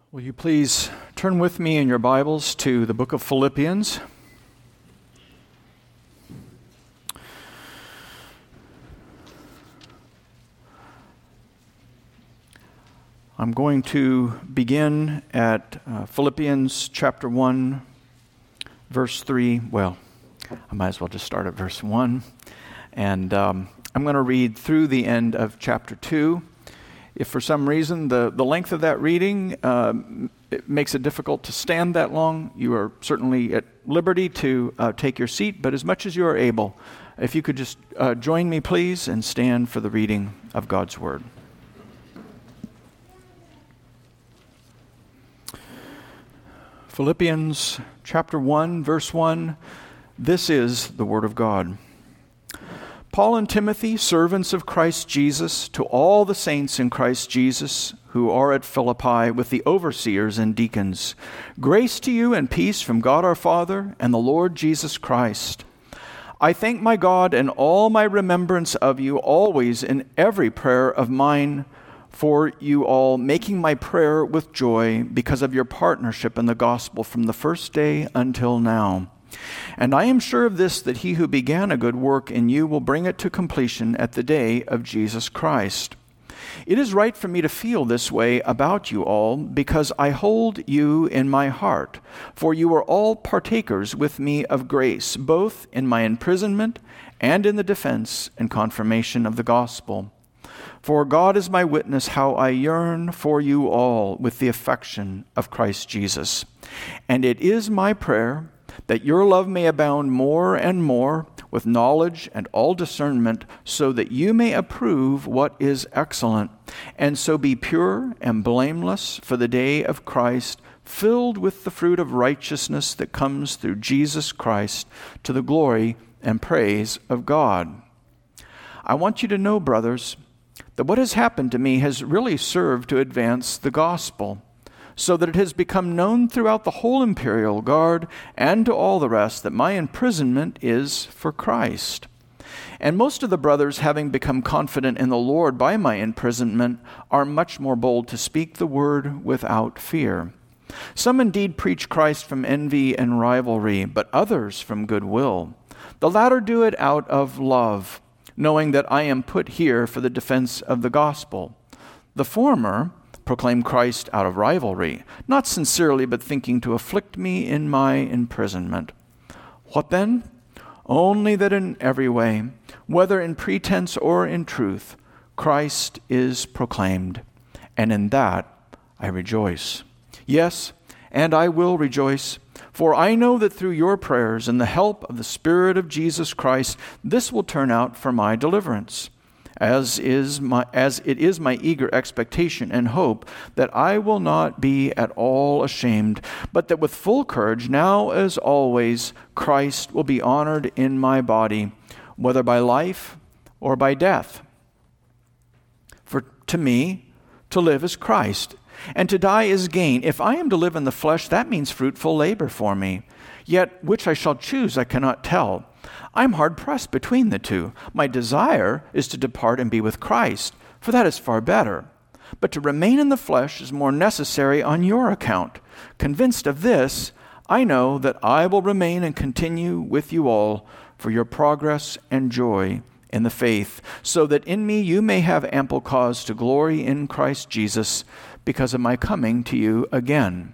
Will you please turn with me in your Bibles to the book of Philippians? I'm going to begin at Philippians chapter 1, verse 3. Well, I might as well just start at verse 1. And I'm going to read through the end of chapter 2. If for some reason the length of that reading it makes it difficult to stand that long, you are certainly at liberty to take your seat, but as much as you are able, if you could just join me, please, and stand for the reading of God's Word. Philippians chapter 1, verse 1, this is the Word of God. Paul and Timothy, servants of Christ Jesus, to all the saints in Christ Jesus who are at Philippi with the overseers and deacons, grace to you and peace from God our Father and the Lord Jesus Christ. I thank my God in all my remembrance of you always in every prayer of mine for you all, making my prayer with joy because of your partnership in the gospel from the first day until now. And I am sure of this, that he who began a good work in you will bring it to completion at the day of Jesus Christ. It is right for me to feel this way about you all, because I hold you in my heart, for you are all partakers with me of grace, both in my imprisonment and in the defense and confirmation of the gospel. For God is my witness how I yearn for you all with the affection of Christ Jesus. And it is my prayer that your love may abound more and more with knowledge and all discernment, so that you may approve what is excellent, and so be pure and blameless for the day of Christ, filled with the fruit of righteousness that comes through Jesus Christ, to the glory and praise of God. I want you to know, brothers, that what has happened to me has really served to advance the gospel, so that it has become known throughout the whole imperial guard and to all the rest that my imprisonment is for Christ. And most of the brothers, having become confident in the Lord by my imprisonment, are much more bold to speak the word without fear. Some indeed preach Christ from envy and rivalry, but others from goodwill. The latter do it out of love, knowing that I am put here for the defense of the gospel. The former proclaim Christ out of rivalry, not sincerely, but thinking to afflict me in my imprisonment. What then? Only that in every way, whether in pretense or in truth, Christ is proclaimed, and in that I rejoice. Yes, and I will rejoice, for I know that through your prayers and the help of the Spirit of Jesus Christ, this will turn out for my deliverance. As it is my eager expectation and hope that I will not be at all ashamed, but that with full courage, now as always, Christ will be honored in my body, whether by life or by death. For to me, to live is Christ, and to die is gain. If I am to live in the flesh, that means fruitful labor for me. Yet which I shall choose, I cannot tell. I'm hard-pressed between the two. My desire is to depart and be with Christ, for that is far better. But to remain in the flesh is more necessary on your account. Convinced of this, I know that I will remain and continue with you all for your progress and joy in the faith, so that in me you may have ample cause to glory in Christ Jesus because of my coming to you again.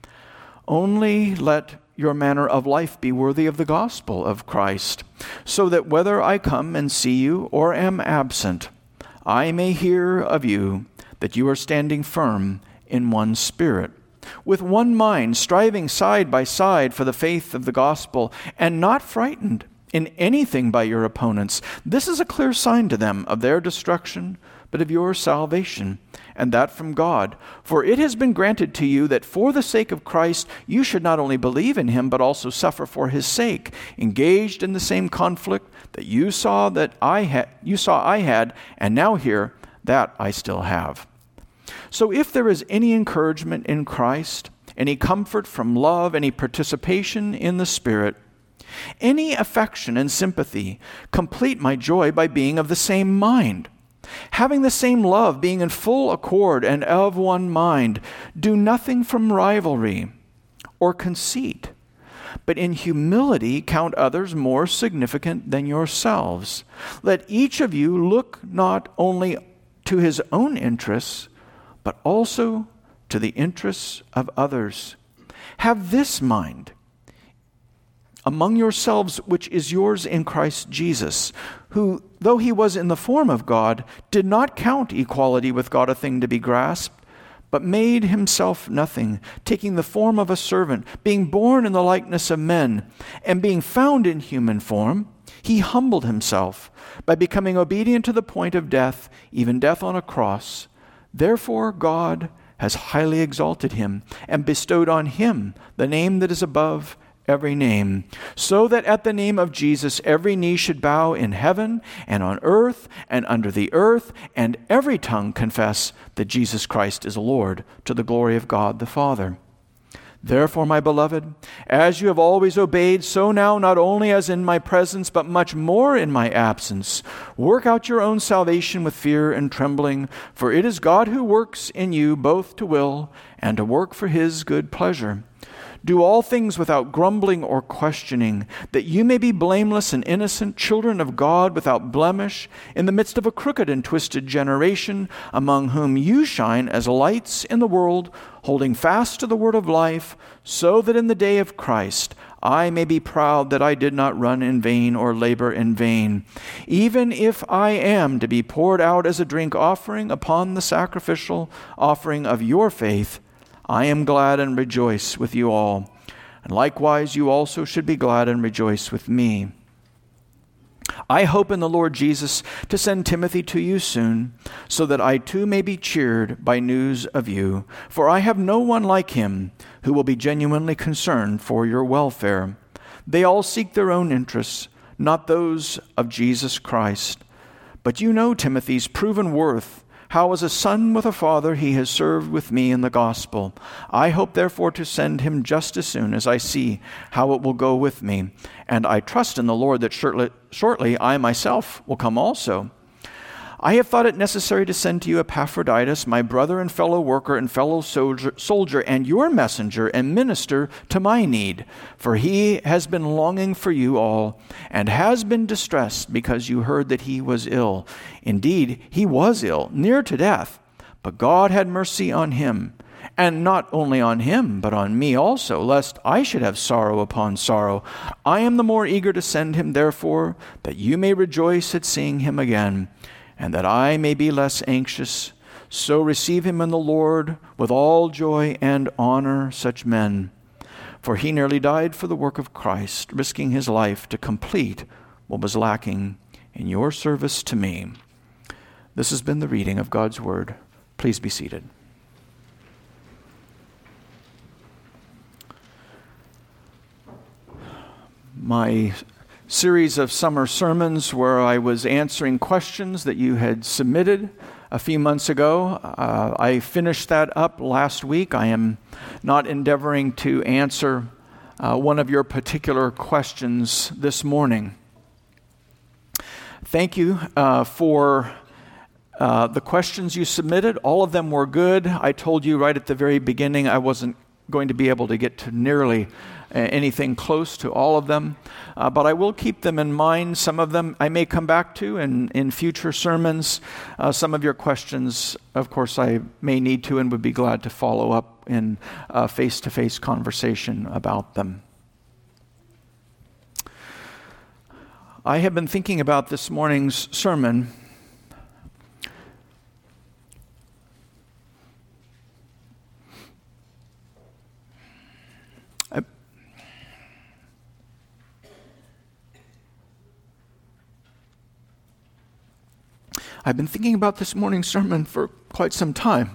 Only let your manner of life be worthy of the gospel of Christ, so that whether I come and see you or am absent, I may hear of you that you are standing firm in one spirit, with one mind, striving side by side for the faith of the gospel, and not frightened in anything by your opponents. This is a clear sign to them of their destruction, but of your salvation, and that from God. For it has been granted to you that for the sake of Christ you should not only believe in him, but also suffer for his sake, engaged in the same conflict that you saw I had, and now hear that I still have. So if there is any encouragement in Christ, any comfort from love, any participation in the Spirit, any affection and sympathy, complete my joy by being of the same mind. Having the same love, being in full accord and of one mind, do nothing from rivalry or conceit, but in humility count others more significant than yourselves. Let each of you look not only to his own interests, but also to the interests of others. Have this mind among yourselves, which is yours in Christ Jesus, who, though he was in the form of God, did not count equality with God a thing to be grasped, but made himself nothing, taking the form of a servant, being born in the likeness of men, and being found in human form, he humbled himself by becoming obedient to the point of death, even death on a cross. Therefore God has highly exalted him and bestowed on him the name that is above every name, so that at the name of Jesus every knee should bow in heaven and on earth and under the earth, and every tongue confess that Jesus Christ is Lord, to the glory of God the Father. Therefore, my beloved, as you have always obeyed, so now, not only as in my presence, but much more in my absence, work out your own salvation with fear and trembling, for it is God who works in you both to will and to work for his good pleasure. Do all things without grumbling or questioning, that you may be blameless and innocent, children of God without blemish, in the midst of a crooked and twisted generation, among whom you shine as lights in the world, holding fast to the word of life, so that in the day of Christ I may be proud that I did not run in vain or labor in vain. Even if I am to be poured out as a drink offering upon the sacrificial offering of your faith, I am glad and rejoice with you all. And likewise, you also should be glad and rejoice with me. I hope in the Lord Jesus to send Timothy to you soon, so that I too may be cheered by news of you. For I have no one like him who will be genuinely concerned for your welfare. They all seek their own interests, not those of Jesus Christ. But you know Timothy's proven worth, how as a son with a father he has served with me in the gospel. I hope therefore to send him just as soon as I see how it will go with me. And I trust in the Lord that shortly I myself will come also. I have thought it necessary to send to you Epaphroditus, my brother and fellow worker and fellow soldier, and your messenger and minister to my need. For he has been longing for you all, and has been distressed because you heard that he was ill. Indeed, he was ill, near to death, but God had mercy on him. And not only on him, but on me also, lest I should have sorrow upon sorrow. I am the more eager to send him, therefore, that you may rejoice at seeing him again, and that I may be less anxious. So receive him in the Lord with all joy and honor such men. For he nearly died for the work of Christ, risking his life to complete what was lacking in your service to me. This has been the reading of God's word. Please be seated. My series of summer sermons where I was answering questions that you had submitted a few months ago. I finished that up last week. I am not endeavoring to answer one of your particular questions this morning. Thank you for the questions you submitted. All of them were good. I told you right at the very beginning I wasn't going to be able to get to nearly anything close to all of them, but I will keep them in mind. Some of them I may come back to in future sermons. Some of your questions, of course, I may need to and would be glad to follow up in face-to-face conversation about them. I have been thinking about this morning's sermon. I've been thinking about this morning's sermon for quite some time.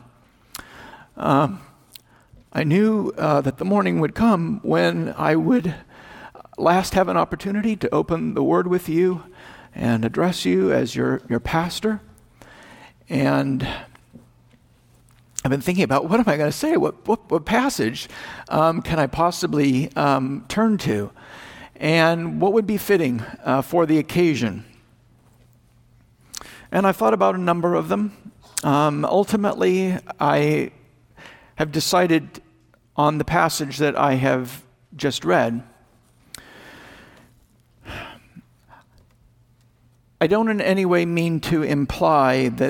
I knew that the morning would come when I would last have an opportunity to open the Word with you and address you as your pastor. And I've been thinking about, what am I going to say? What passage can I possibly turn to? And what would be fitting for the occasion? And I've thought about a number of them. Ultimately, I have decided on the passage that I have just read. I don't in any way mean to imply that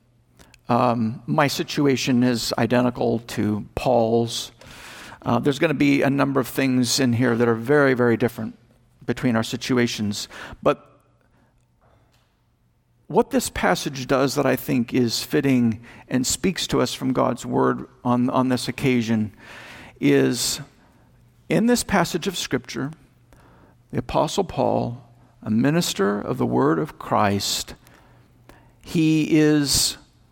my situation is identical to Paul's. There's going to be a number of things in here that are very, very different between our situations. But what this passage does that I think is fitting and speaks to us from God's Word on this occasion is, in this passage of Scripture, the Apostle Paul, a minister of the Word of Christ, he is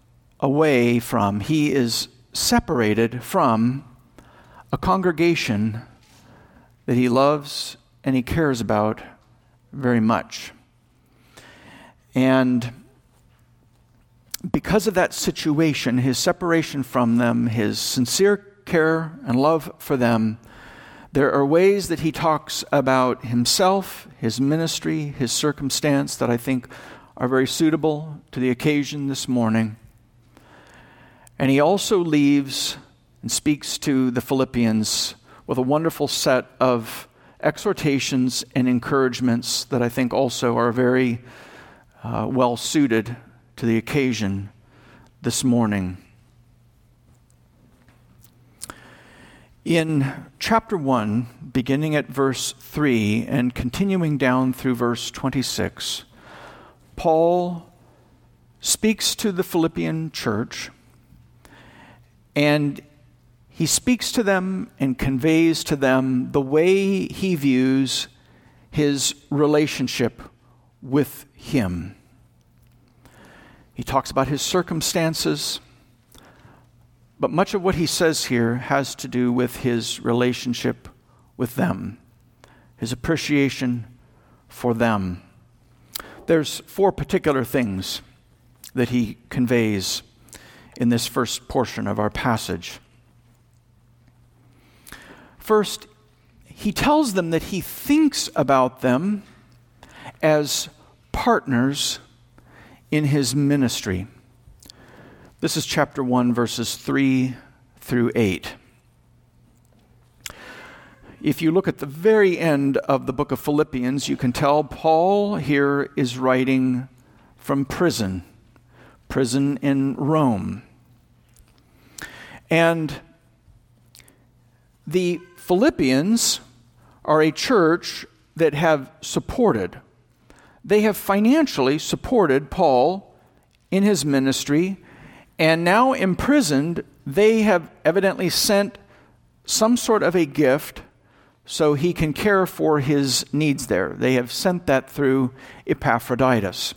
separated from a congregation that he loves and he cares about very much. And because of that situation, his separation from them, his sincere care and love for them, there are ways that he talks about himself, his ministry, his circumstance that I think are very suitable to the occasion this morning. And he also leaves and speaks to the Philippians with a wonderful set of exhortations and encouragements that I think also are very well suited to the occasion this morning. In chapter 1, beginning at verse 3 and continuing down through verse 26, Paul speaks to the Philippian church, and he speaks to them and conveys to them the way he views his relationship with him. He talks about his circumstances, but much of what he says here has to do with his relationship with them, his appreciation for them. There's 4 particular things that he conveys in this first portion of our passage. First, he tells them that he thinks about them as partners in his ministry. This is chapter 1, verses 3 through 8. If you look at the very end of the book of Philippians, you can tell Paul here is writing from prison in Rome. And the Philippians are a church that have supported. They have financially supported Paul in his ministry, and now imprisoned, they have evidently sent some sort of a gift so he can care for his needs there. They have sent that through Epaphroditus.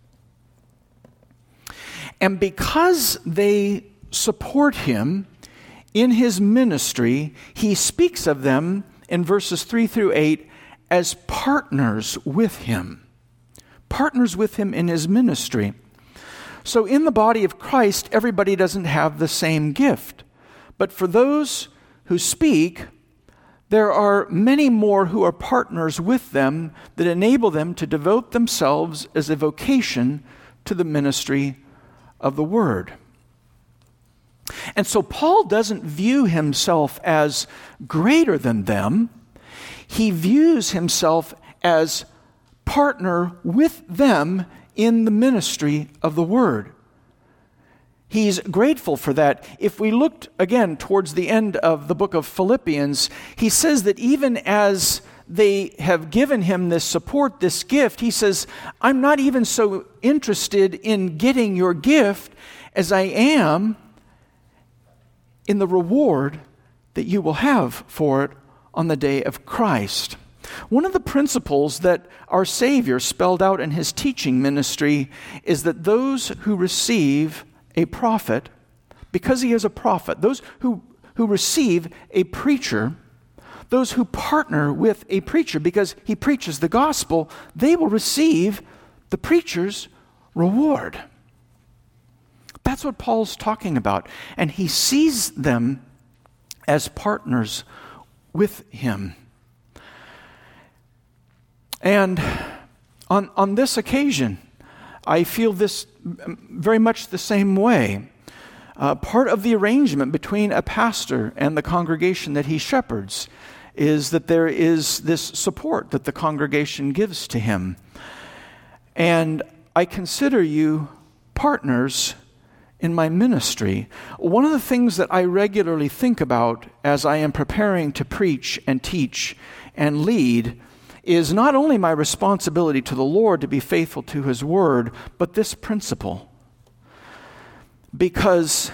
And because they support him in his ministry, he speaks of them in verses 3 through 8 as partners with him. Partners with him in his ministry. So in the body of Christ, everybody doesn't have the same gift. But for those who speak, there are many more who are partners with them that enable them to devote themselves as a vocation to the ministry of the Word. And so Paul doesn't view himself as greater than them. He views himself as partner with them in the ministry of the Word. He's grateful for that. If we looked again towards the end of the book of Philippians, he says that even as they have given him this support, this gift, he says, I'm not even so interested in getting your gift as I am in the reward that you will have for it on the day of Christ. One of the principles that our Savior spelled out in his teaching ministry is that those who receive a prophet, because he is a prophet, those who receive a preacher, those who partner with a preacher because he preaches the gospel, they will receive the preacher's reward. That's what Paul's talking about. And he sees them as partners with him. And on this occasion, I feel this very much the same way. Part of the arrangement between a pastor and the congregation that he shepherds is that there is this support that the congregation gives to him. And I consider you partners in my ministry. One of the things that I regularly think about as I am preparing to preach and teach and lead is not only my responsibility to the Lord to be faithful to His Word, but this principle. Because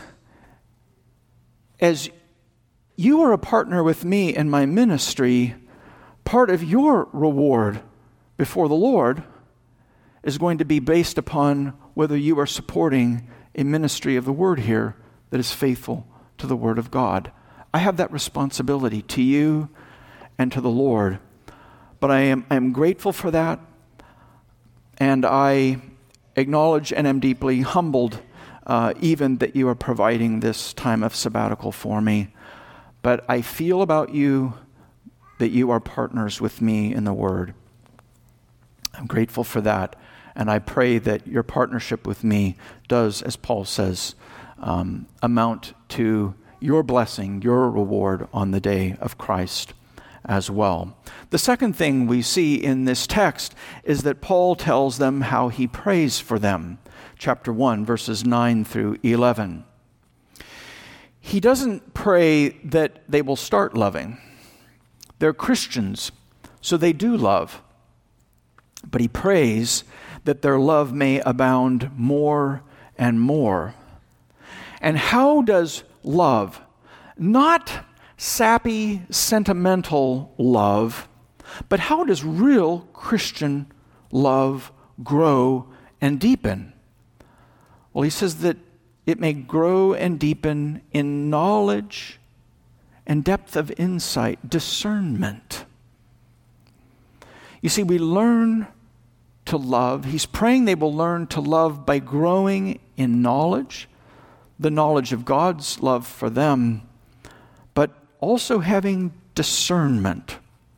as you are a partner with me in my ministry, part of your reward before the Lord is going to be based upon whether you are supporting a ministry of the Word here that is faithful to the Word of God. I have that responsibility to you and to the Lord. But I am grateful for that, and I acknowledge and am deeply humbled even that you are providing this time of sabbatical for me. But I feel about you that you are partners with me in the Word. I'm grateful for that, and I pray that your partnership with me does, as Paul says, amount to your blessing, your reward on the day of Christ as well. The second thing we see in this text is that Paul tells them how he prays for them. Chapter 1, verses 9 through 11. He doesn't pray that they will start loving. They're Christians, so they do love. But he prays that their love may abound more and more. And how does love, not sappy, sentimental love, but how does real Christian love grow and deepen? Well, he says that it may grow and deepen in knowledge and depth of insight, discernment. You see, we learn to love. He's praying they will learn to love by growing in knowledge, the knowledge of God's love for them, but also having discernment.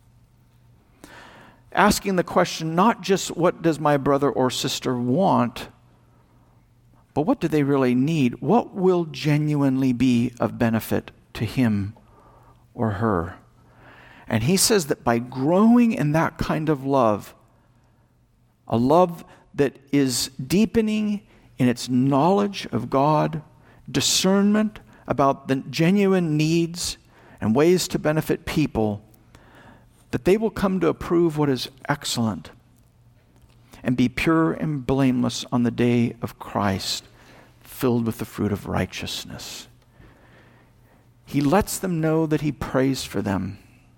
Asking the question, not just what does my brother or sister want, but what do they really need? What will genuinely be of benefit to him or her? And he says that by growing in that kind of love, a love that is deepening in its knowledge of God, discernment about the genuine needs and ways to benefit people, that they will come to approve what is excellent and be pure and blameless on the day of Christ, filled with the fruit of righteousness. He lets them know that he prays for them.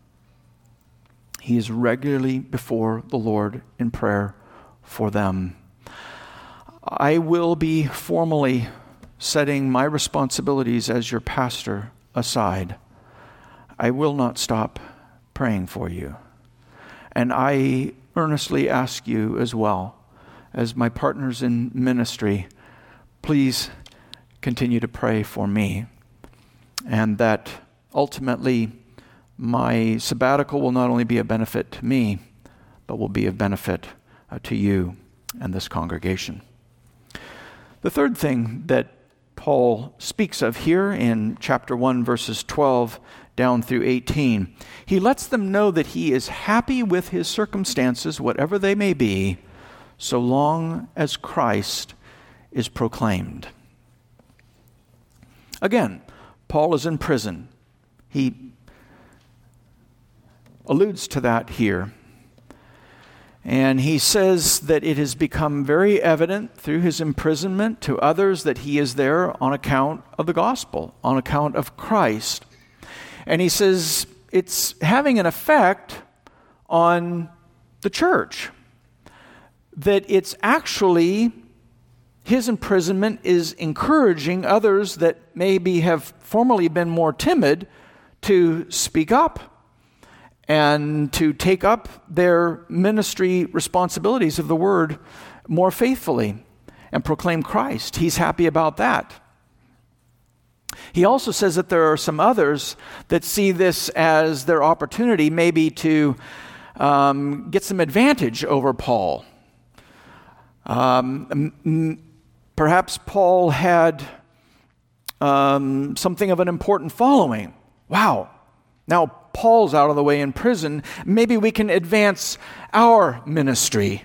He is regularly before the Lord in prayer for them. I will be formally setting my responsibilities as your pastor aside. I will not stop praying for you. And I earnestly ask you as well, as my partners in ministry, please continue to pray for me, and that ultimately my sabbatical will not only be a benefit to me, but will be a benefit to you and this congregation. The third thing that Paul speaks of here in chapter 1, verses 12 down through 18, he lets them know that he is happy with his circumstances, whatever they may be, so long as Christ is proclaimed. Again, Paul is in prison. He alludes to that here. And he says that it has become very evident through his imprisonment to others that he is there on account of the gospel, on account of Christ. And he says it's having an effect on the church, that it's actually, his imprisonment is encouraging others that maybe have formerly been more timid to speak up and to take up their ministry responsibilities of the word more faithfully and proclaim Christ. He's happy about that. He also says that there are some others that see this as their opportunity maybe to get some advantage over Paul. Perhaps Paul had something of an important following. Wow, now Paul's out of the way in prison. Maybe we can advance our ministry.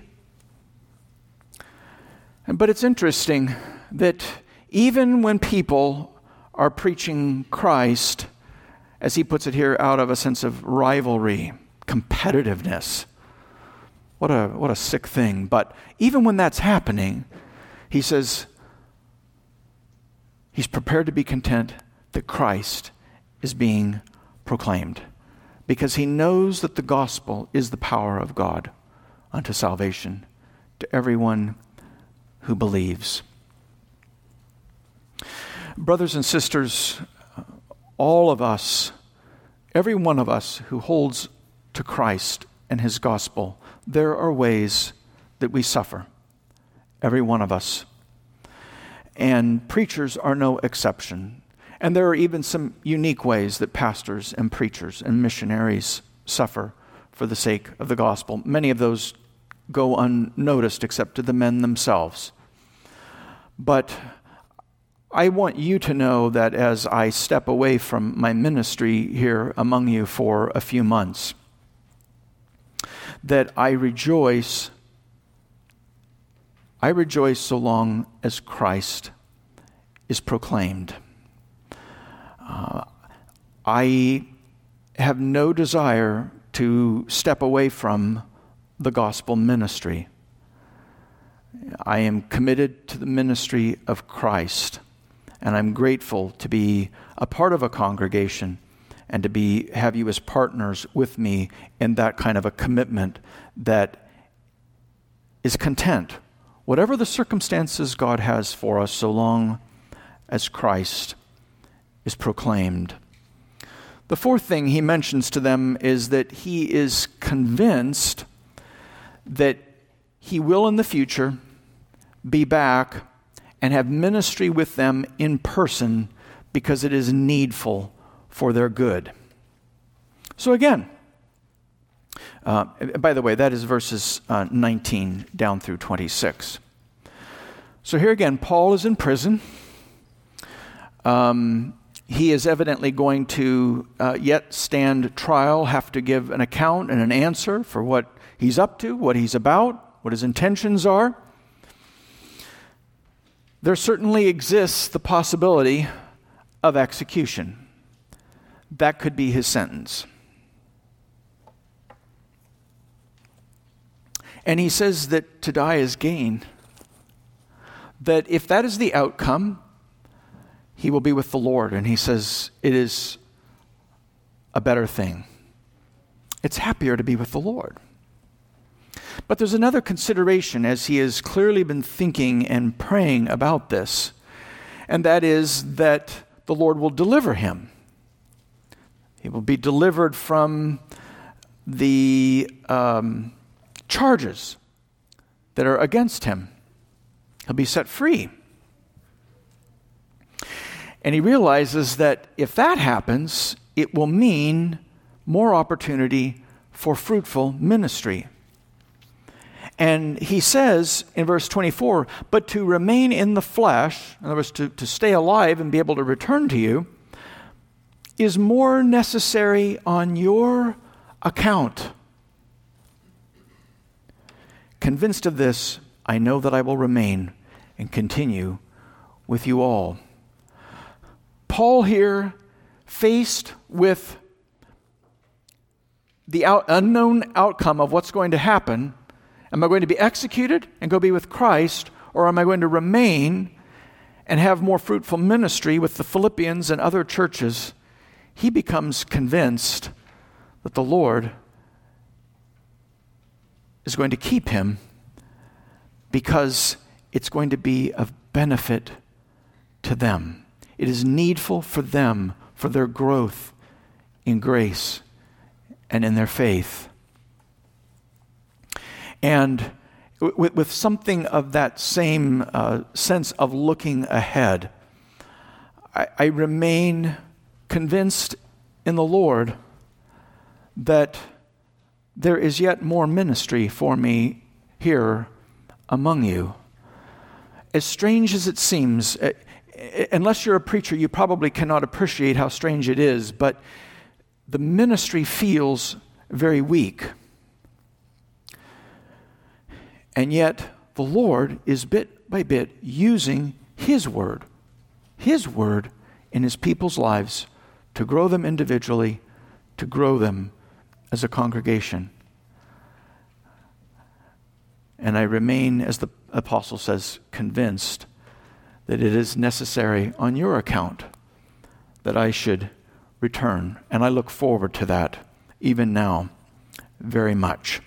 But it's interesting that even when people are preaching Christ, as he puts it here, out of a sense of rivalry, competitiveness, what a sick thing. But even when that's happening, he says he's prepared to be content that Christ is being proclaimed, because he knows that the gospel is the power of God unto salvation to everyone who believes. Brothers and sisters, all of us, every one of us who holds to Christ and his gospel, there are ways that we suffer. Every one of us. And preachers are no exception. And there are even some unique ways that pastors and preachers and missionaries suffer for the sake of the gospel. Many of those go unnoticed except to the men themselves. But I want you to know that as I step away from my ministry here among you for a few months, that I rejoice so long as Christ is proclaimed. I have no desire to step away from the gospel ministry. I am committed to the ministry of Christ, and I'm grateful to be a part of a congregation and to have you as partners with me in that kind of a commitment that is content, whatever the circumstances God has for us, so long as Christ is proclaimed. The fourth thing he mentions to them is that he is convinced that he will in the future be back and have ministry with them in person because it is needful for their good. So again, by the way, that is verses 19 down through 26. So here again, Paul is in prison. He is evidently going to yet stand trial, have to give an account and an answer for what he's up to, what he's about, what his intentions are. There certainly exists the possibility of execution. That could be his sentence. And he says that to die is gain. That if that is the outcome, he will be with the Lord. And he says it is a better thing. It's happier to be with the Lord. But there's another consideration as he has clearly been thinking and praying about this, and that is that the Lord will deliver him. He will be delivered from the charges that are against him. He'll be set free. And he realizes that if that happens, it will mean more opportunity for fruitful ministry. And he says in verse 24, but to remain in the flesh, in other words, to stay alive and be able to return to you, is more necessary on your account. Convinced of this, I know that I will remain and continue with you all. Paul here, faced with the unknown outcome of what's going to happen, am I going to be executed and go be with Christ, or am I going to remain and have more fruitful ministry with the Philippians and other churches? He becomes convinced that the Lord is going to keep him because it's going to be of benefit to them. It is needful for them, for their growth in grace and in their faith. And with something of that same sense of looking ahead, I remain convinced in the Lord that there is yet more ministry for me here among you. As strange as it seems, unless you're a preacher, you probably cannot appreciate how strange it is, but the ministry feels very weak. And yet, the Lord is bit by bit using His Word in His people's lives to grow them individually, to grow them as a congregation. And I remain, as the apostle says, convinced that it is necessary on your account that I should return. And I look forward to that, even now, very much.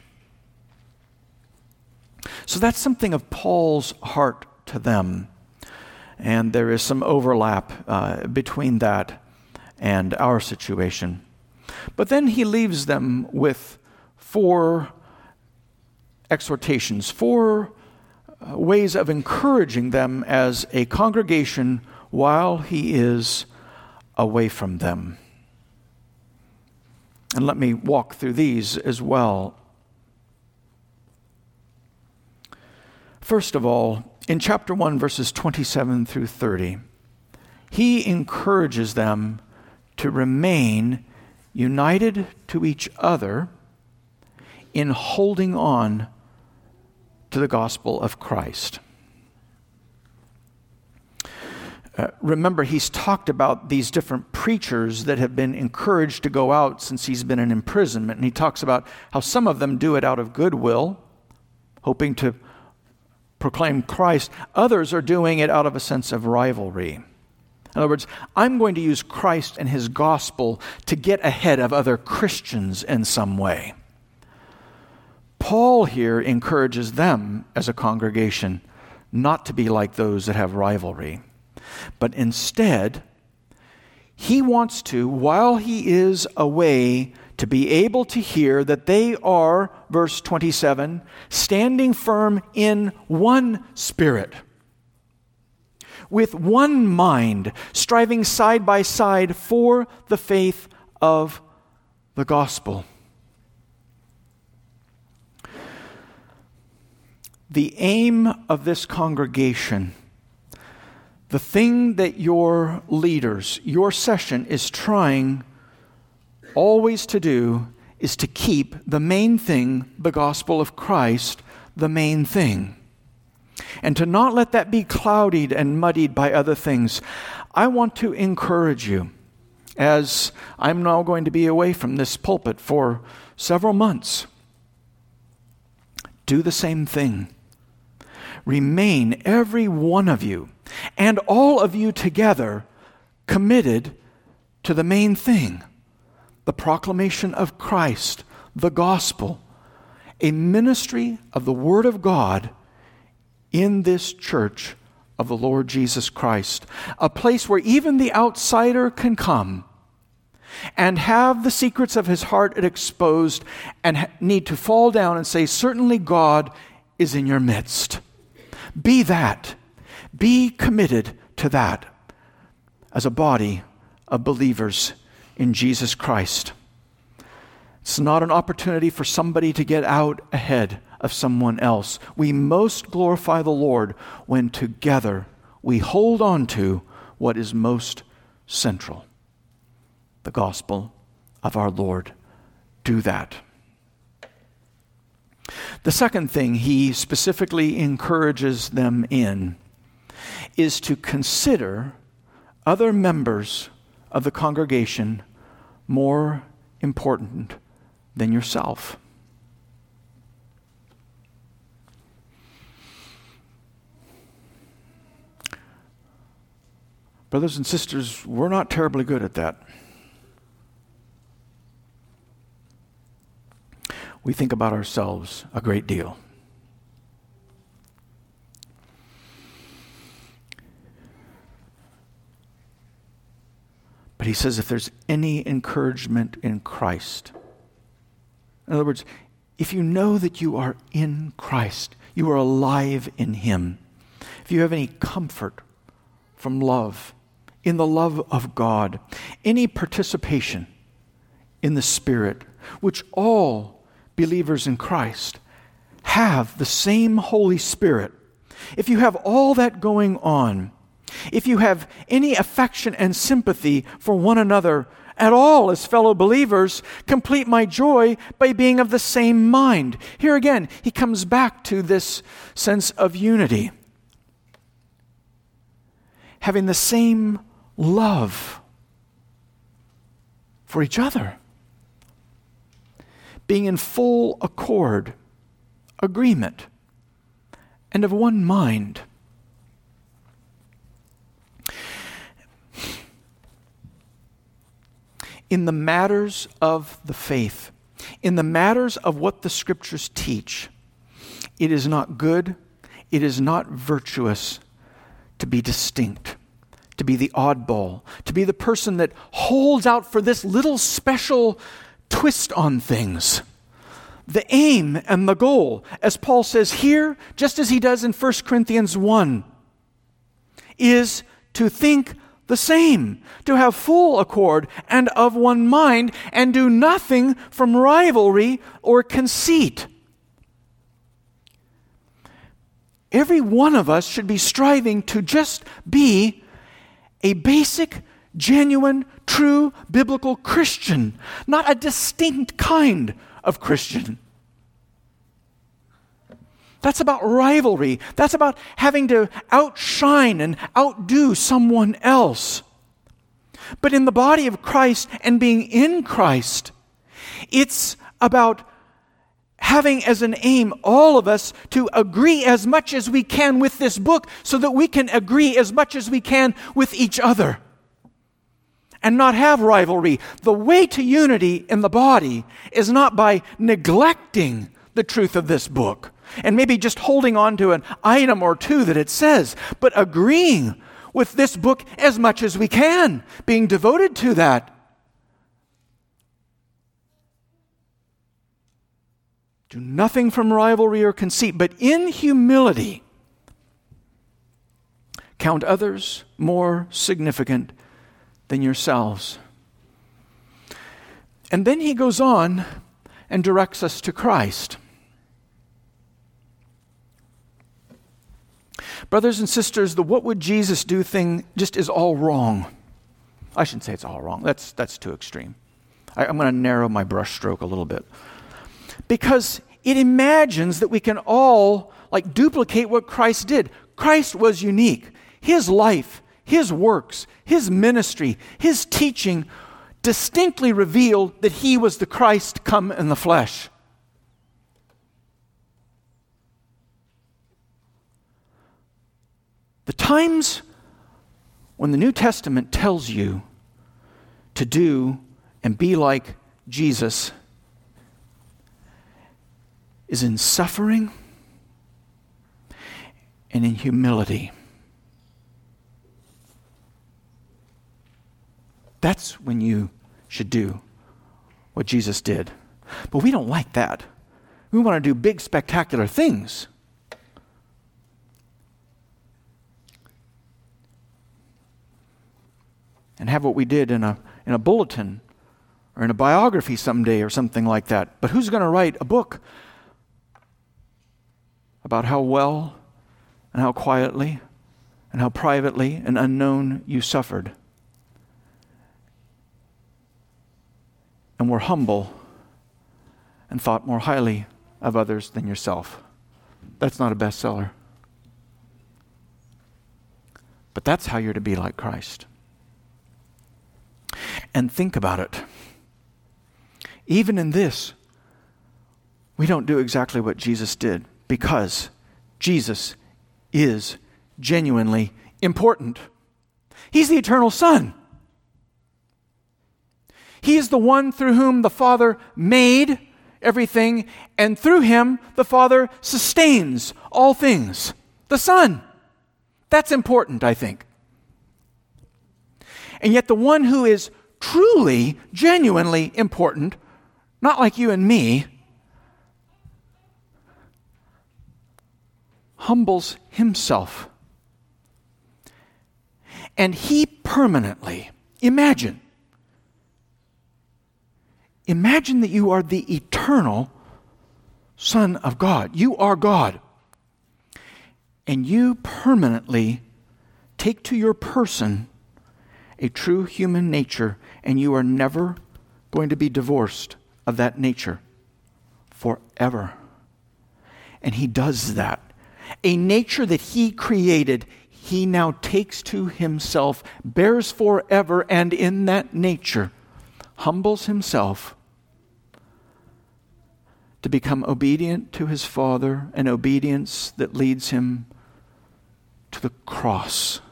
So that's something of Paul's heart to them. And there is some overlap between that and our situation. But then he leaves them with 4 exhortations, 4 ways of encouraging them as a congregation while he is away from them. And let me walk through these as well. First of all, in chapter 1, verses 27 through 30, he encourages them to remain united to each other in holding on to the gospel of Christ. Remember, he's talked about these different preachers that have been encouraged to go out since he's been in imprisonment. And he talks about how some of them do it out of goodwill, hoping to proclaim Christ. Others are doing it out of a sense of rivalry. In other words, I'm going to use Christ and his gospel to get ahead of other Christians in some way. Paul here encourages them as a congregation not to be like those that have rivalry. But instead, he wants to, while he is away, to be able to hear that they are, verse 27, standing firm in one spirit, with one mind, striving side by side for the faith of the gospel. The aim of this congregation, the thing that your leaders, your session is trying always to do, is to keep the main thing, the gospel of Christ, the main thing. And to not let that be clouded and muddied by other things. I want to encourage you, as I'm now going to be away from this pulpit for several months, do the same thing. Remain, every one of you, and all of you together, committed to the main thing, the proclamation of Christ, the gospel, a ministry of the Word of God in this church of the Lord Jesus Christ, a place where even the outsider can come and have the secrets of his heart exposed and need to fall down and say, certainly God is in your midst. Be that. Be committed to that as a body of believers in Jesus Christ. It's not an opportunity for somebody to get out ahead of someone else. We most glorify the Lord when together we hold on to what is most central, the gospel of our Lord. Do that. The second thing he specifically encourages them in is to consider other members of the congregation more important than yourself. Brothers and sisters, we're not terribly good at that. We think about ourselves a great deal. But he says if there's any encouragement in Christ, in other words, if you know that you are in Christ, you are alive in Him, if you have any comfort from love, in the love of God, any participation in the Spirit, which all believers in Christ have the same Holy Spirit, if you have all that going on, if you have any affection and sympathy for one another at all as fellow believers, complete my joy by being of the same mind. Here again, he comes back to this sense of unity. Having the same love for each other. Being in full accord, agreement, and of one mind. In the matters of the faith, in the matters of what the Scriptures teach, it is not good, it is not virtuous to be distinct, to be the oddball, to be the person that holds out for this little special twist on things. The aim and the goal, as Paul says here, just as he does in 1 Corinthians 1, is to think the same, to have full accord and of one mind, and do nothing from rivalry or conceit. Every one of us should be striving to just be a basic, genuine, true, biblical Christian, not a distinct kind of Christian. That's about rivalry. That's about having to outshine and outdo someone else. But in the body of Christ and being in Christ, it's about having as an aim, all of us, to agree as much as we can with this book so that we can agree as much as we can with each other and not have rivalry. The way to unity in the body is not by neglecting the truth of this book and maybe just holding on to an item or two that it says, but agreeing with this book as much as we can, being devoted to that. Do nothing from rivalry or conceit, but in humility count others more significant than yourselves. And then he goes on and directs us to Christ. Brothers and sisters, the what would Jesus do thing just is all wrong. I shouldn't say it's all wrong. That's too extreme. I'm going to narrow my brushstroke a little bit. Because it imagines that we can all duplicate what Christ did. Christ was unique. His life, his works, his ministry, his teaching distinctly revealed that he was the Christ come in the flesh. The times when the New Testament tells you to do and be like Jesus is in suffering and in humility. That's when you should do what Jesus did. But we don't like that. We want to do big, spectacular things. And have what we did in a bulletin or in a biography someday or something like that. But who's going to write a book about how well and how quietly and how privately and unknown you suffered and were humble and thought more highly of others than yourself? That's not a bestseller. But that's how you're to be like Christ. And think about it. Even in this, we don't do exactly what Jesus did because Jesus is genuinely important. He's the eternal Son. He is the one through whom the Father made everything, and through him the Father sustains all things. The Son. That's important, I think. And yet the one who is truly, genuinely important, not like you and me, humbles himself. And he permanently, imagine that you are the eternal Son of God. You are God. And you permanently take to your person a true human nature, and you are never going to be divorced of that nature forever. And he does that. A nature that he created, he now takes to himself, bears forever, and in that nature humbles himself to become obedient to his Father, an obedience that leads him to the cross.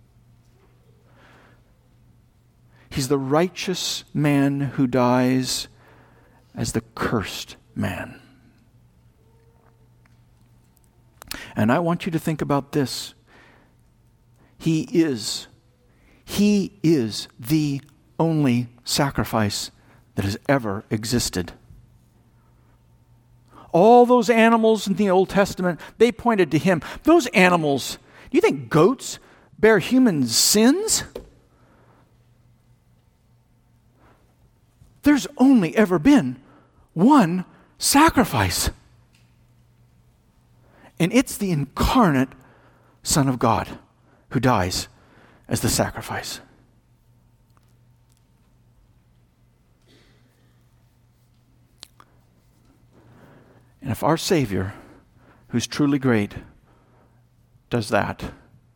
He's the righteous man who dies as the cursed man. And I want you to think about this. He is the only sacrifice that has ever existed. All those animals in the Old Testament, they pointed to him. Those animals, do you think goats bear human sins? There's only ever been one sacrifice. And it's the incarnate Son of God who dies as the sacrifice. And if our Savior, who's truly great, does that,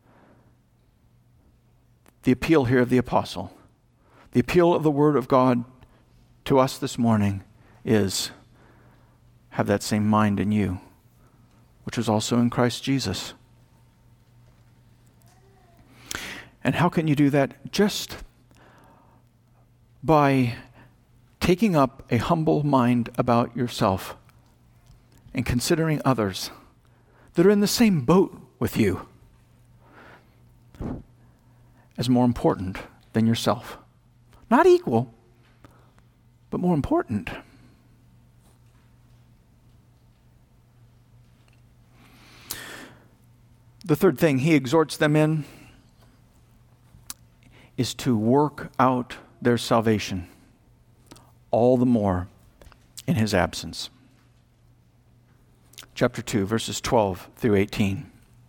the appeal here of the apostle, the appeal of the Word of God to us this morning is, have that same mind in you, which was also in Christ Jesus. And how can you do that? Just by taking up a humble mind about yourself and considering others that are in the same boat with you as more important than yourself. Not equal, but more important. The third thing he exhorts them in is to work out their salvation all the more in his absence. Chapter 2, verses 12 through 18.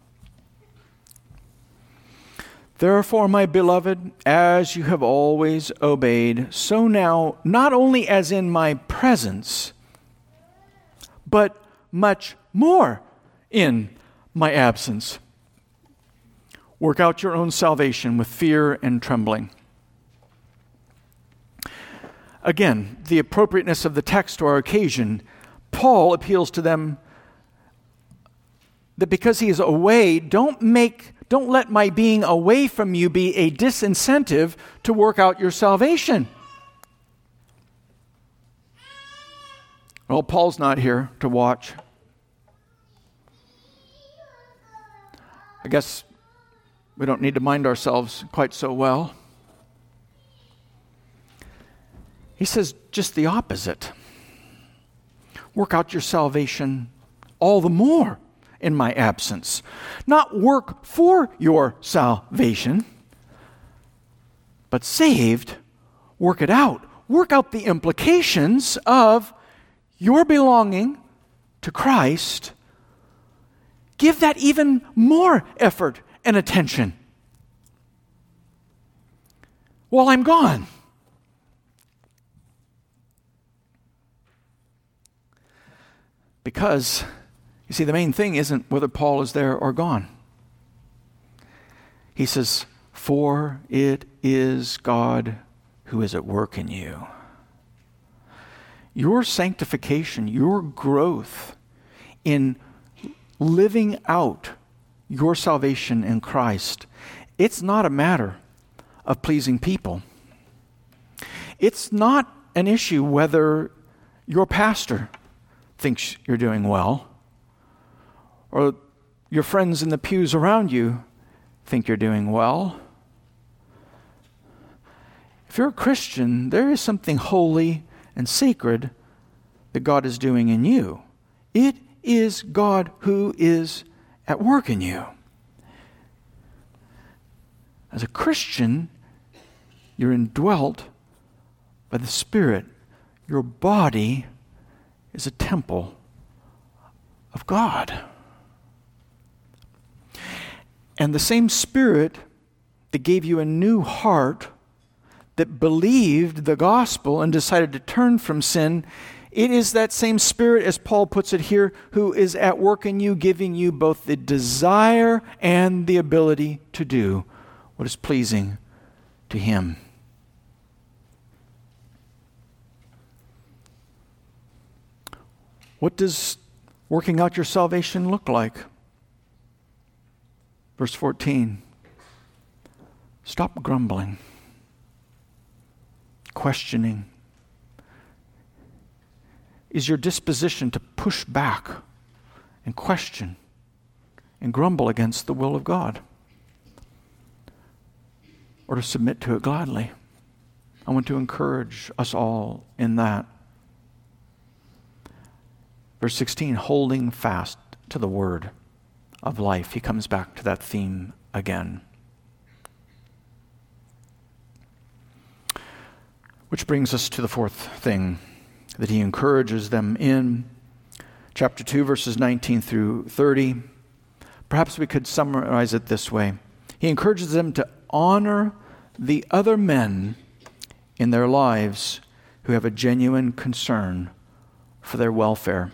Therefore, my beloved, as you have always obeyed, so now, not only as in my presence, but much more in my absence, work out your own salvation with fear and trembling. Again, the appropriateness of the text to our occasion, Paul appeals to them that because he is away, don't let my being away from you be a disincentive to work out your salvation. Well, Paul's not here to watch. I guess we don't need to mind ourselves quite so well. He says just the opposite. Work out your salvation all the more in my absence. Not work for your salvation, but saved, work it out. Work out the implications of your belonging to Christ. Give that even more effort and attention while I'm gone. Because, you see, the main thing isn't whether Paul is there or gone. He says, for it is God who is at work in you. Your sanctification, your growth in living out your salvation in Christ, it's not a matter of pleasing people. It's not an issue whether your pastor thinks you're doing well, or your friends in the pews around you think you're doing well. If you're a Christian, there is something holy and sacred that God is doing in you. It is God who is at work in you. As a Christian, you're indwelt by the Spirit. Your body is a temple of God. And the same Spirit that gave you a new heart, that believed the gospel and decided to turn from sin, it is that same Spirit, as Paul puts it here, who is at work in you, giving you both the desire and the ability to do what is pleasing to Him. What does working out your salvation look like? Verse 14. Stop grumbling, questioning. Is your disposition to push back and question and grumble against the will of God, or to submit to it gladly? I want to encourage us all in that. Verse 16, holding fast to the word of life. He comes back to that theme again. Which brings us to the fourth thing that he encourages them in. Chapter 2, verses 19 through 30. Perhaps we could summarize it this way. He encourages them to honor the other men in their lives who have a genuine concern for their welfare.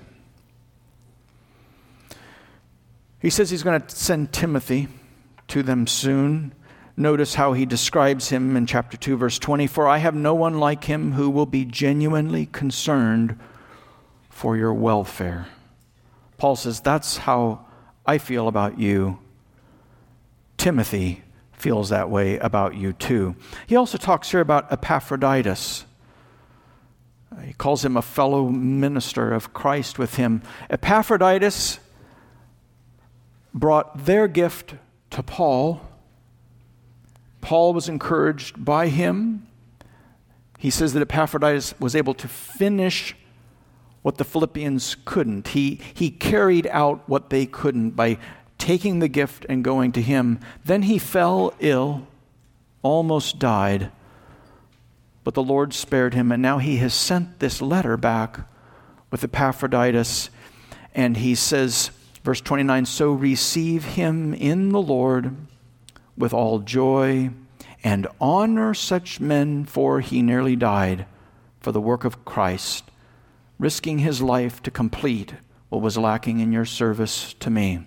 He says he's going to send Timothy to them soon. Notice how he describes him in chapter 2, verse 20. For I have no one like him who will be genuinely concerned for your welfare. Paul says, that's how I feel about you. Timothy feels that way about you too. He also talks here about Epaphroditus. He calls him a fellow minister of Christ with him. Epaphroditus brought their gift to Paul. Paul was encouraged by him. He says that Epaphroditus was able to finish what the Philippians couldn't. He carried out what they couldn't by taking the gift and going to him. Then he fell ill, almost died, but the Lord spared him, and now he has sent this letter back with Epaphroditus, and he says, verse 29, so receive him in the Lord with all joy, and honor such men, for he nearly died for the work of Christ, risking his life to complete what was lacking in your service to me.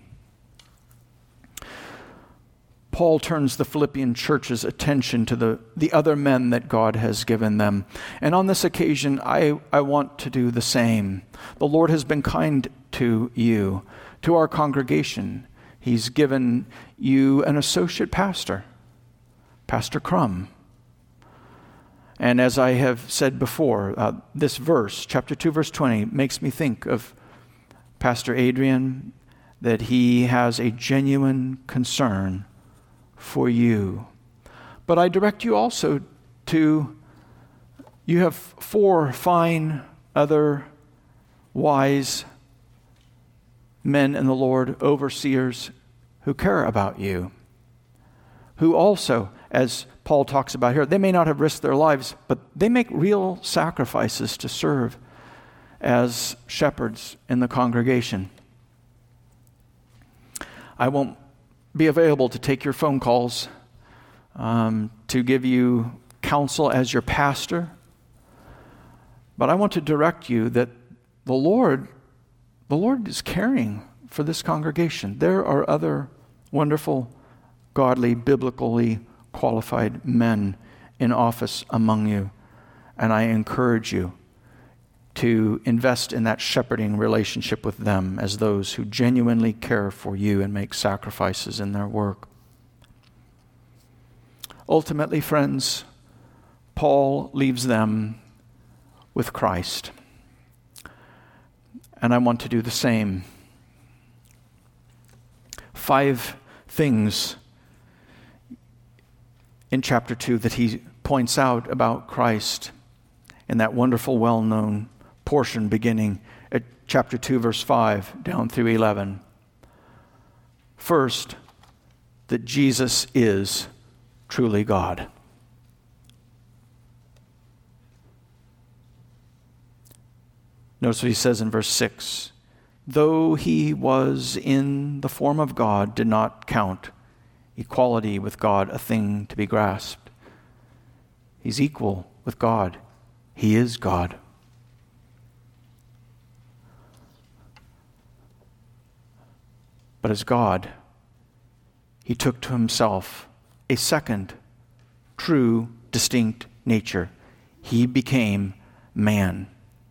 Paul turns the Philippian church's attention to the other men that God has given them. And on this occasion, I want to do the same. The Lord has been kind to you, to our congregation. He's given you an associate pastor, Pastor Crum. And as I have said before, this verse, chapter 2, verse 20, makes me think of Pastor Adrian, that he has a genuine concern for you. But I direct you also to, you have 4 fine other wise men in the Lord, overseers who care about you, who also, as Paul talks about here, they may not have risked their lives, but they make real sacrifices to serve as shepherds in the congregation. I won't be available to take your phone calls, to give you counsel as your pastor, but I want to direct you that the Lord is caring for this congregation. There are other wonderful, godly, biblically qualified men in office among you, and I encourage you to invest in that shepherding relationship with them as those who genuinely care for you and make sacrifices in their work. Ultimately, friends, Paul leaves them with Christ. And I want to do the same. 5 things in chapter 2 that he points out about Christ in that wonderful, well-known portion beginning at chapter 2, verse 5 down through 11. First, that Jesus is truly God. Notice what he says in verse 6. though he was in the form of God, did not count equality with God a thing to be grasped. He's equal with God. He is God. But as God, he took to himself a second, true, distinct nature. He became man.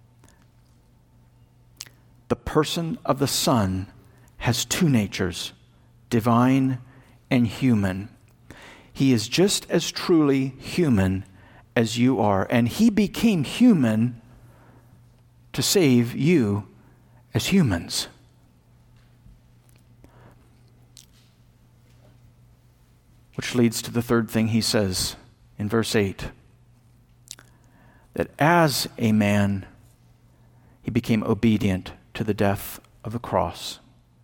The person of the Son has two natures, divine and human. He is just as truly human as you are, and he became human to save you as humans. Which leads to the third thing he says in verse 8, that as a man, he became obedient to the death of the cross.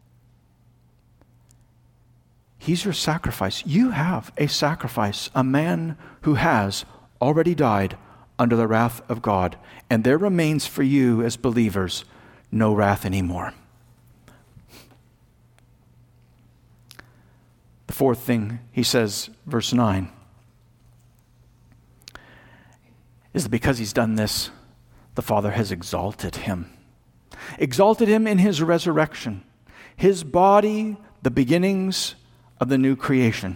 He's your sacrifice. You have a sacrifice, a man who has already died under the wrath of God, and there remains for you as believers no wrath anymore. The fourth thing he says, verse 9, is that because he's done this, the Father has exalted him. Exalted him in his resurrection, his body, the beginnings of the new creation.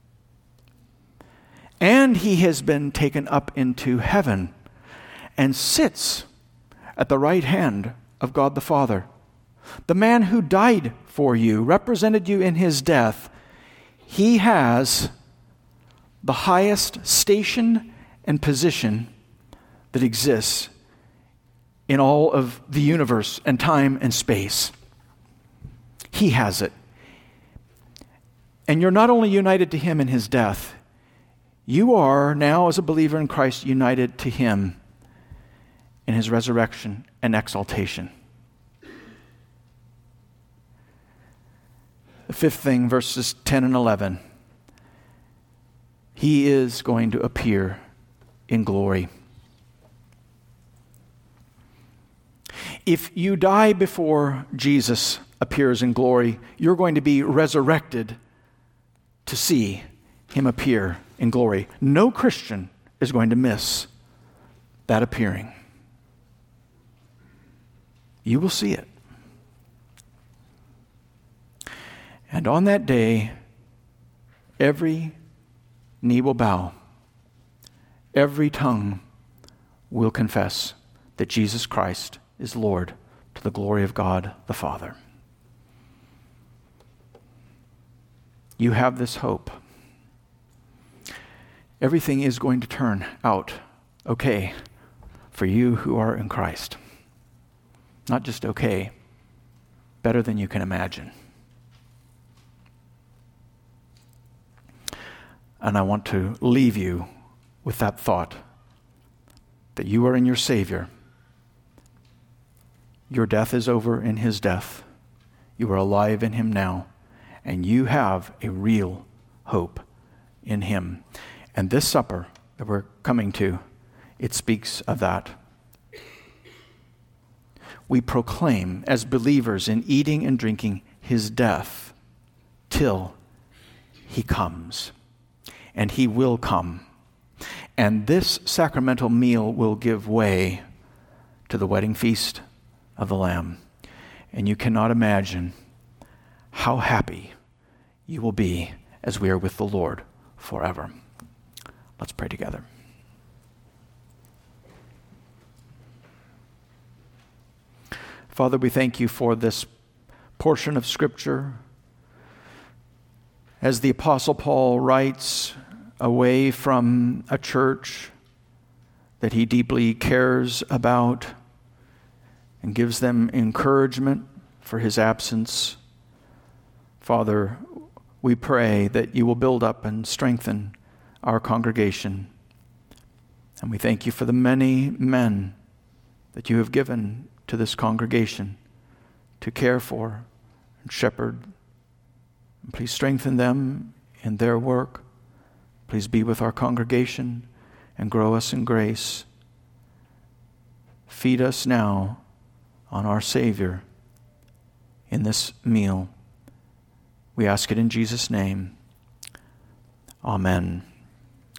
And he has been taken up into heaven and sits at the right hand of God the Father. The man who died for you, represented you in his death, he has the highest station and position that exists in all of the universe and time and space. He has it. And you're not only united to him in his death, you are now, as a believer in Christ, united to him in his resurrection and exaltation. The fifth thing, verses 10 and 11. He is going to appear in glory. If you die before Jesus appears in glory, you're going to be resurrected to see him appear in glory. No Christian is going to miss that appearing. You will see it. And on that day, every knee will bow, every tongue will confess that Jesus Christ is Lord, to the glory of God the Father. You have this hope. Everything is going to turn out okay for you who are in Christ. Not just okay, better than you can imagine. And I want to leave you with that thought that you are in your Savior. Your death is over in his death. You are alive in him now. And you have a real hope in him. And this supper that we're coming to, it speaks of that. We proclaim as believers in eating and drinking his death till he comes. And he will come. And this sacramental meal will give way to the wedding feast of the Lamb. And you cannot imagine how happy you will be as we are with the Lord forever. Let's pray together. Father, we thank you for this portion of Scripture. As the Apostle Paul writes away from a church that he deeply cares about and gives them encouragement for his absence, Father, we pray that you will build up and strengthen our congregation. And we thank you for the many men that you have given to this congregation to care for and shepherd. And please strengthen them in their work. Please be with our congregation and grow us in grace. Feed us now on our Savior in this meal. We ask it in Jesus' name. Amen.